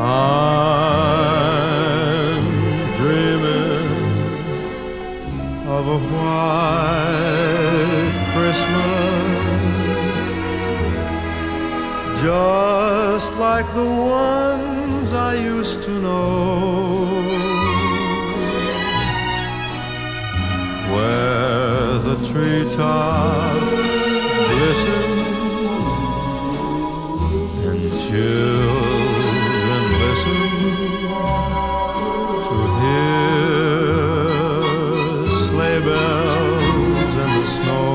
I'm dreaming of a white Christmas, just like the ones I used to know, where the treetops glisten and children listen to hear sleigh bells in the snow.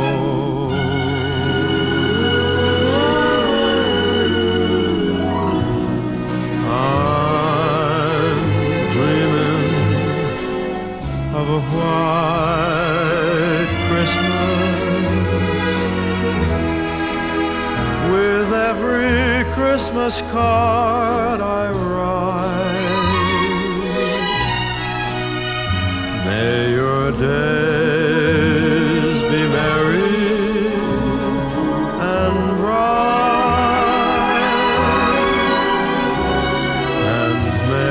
I'm dreaming of a white Christmas, with every Christmas card I write. May your days be merry and bright, and may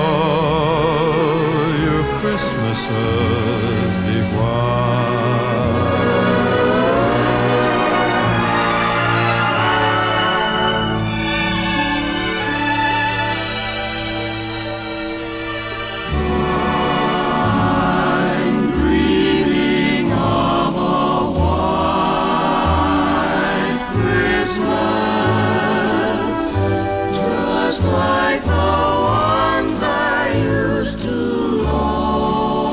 all your Christmases be white. Like the ones I used to know,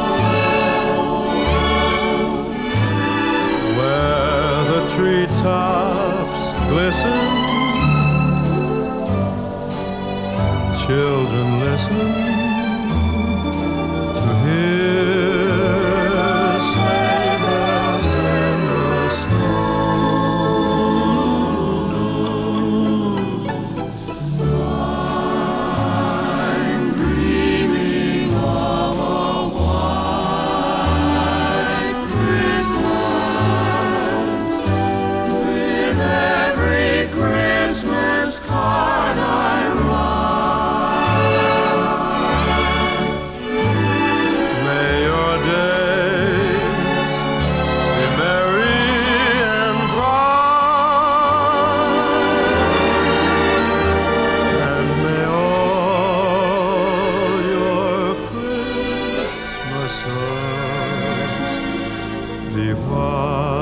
Where the treetops glisten, children listen to hear sleigh bells in the snow. Christmas card I write. May your days be merry and bright, and may all your Christmases be white.